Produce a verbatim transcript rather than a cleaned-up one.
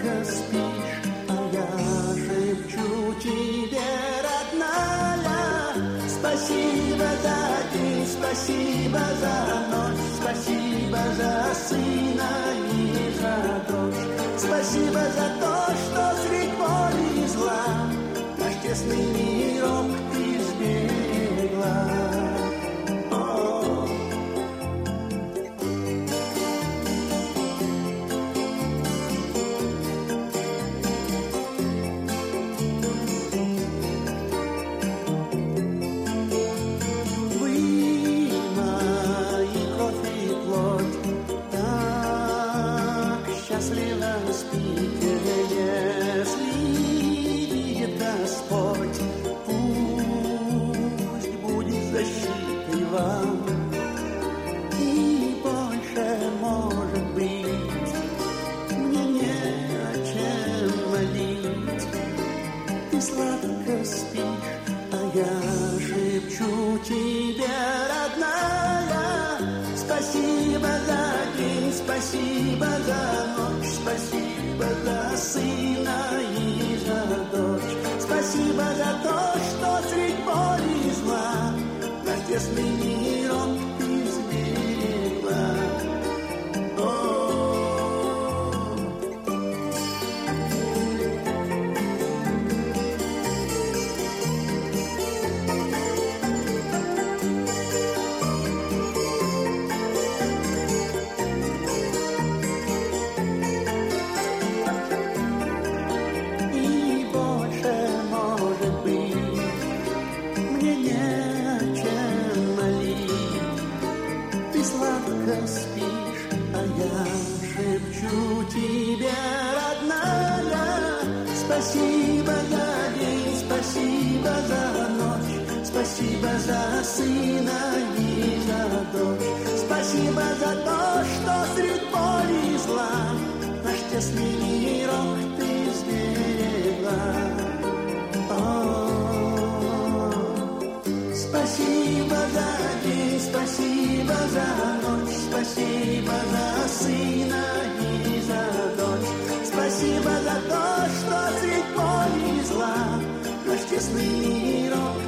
сладко спишь, а я шепчу тебе, родная, спасибо за день, спасибо за ночь, спасибо за сына и за дочь, спасибо за то, что средь боли и зла наш тесный мирок ты сберегла. И больше, может быть, мне не о чем молить. Ты сладко спишь, а я шепчу тебе, родная, спасибо за день, спасибо за ночь, спасибо за сына и за дочь, спасибо за то, что средь боли и зла наш тесный мирок ты сберегла. И больше, может быть, мне не сладко спишь, а я шепчу тебе, родная, спасибо за день, спасибо за ночь, спасибо за сына и за дочь, спасибо за то, что средь боли и зла наш тесный мирок ты сберегла. Спасибо за день, спасибо за ночь, спасибо за сына и за дочь, спасибо за то, что средь боли и зла наш тесный мирок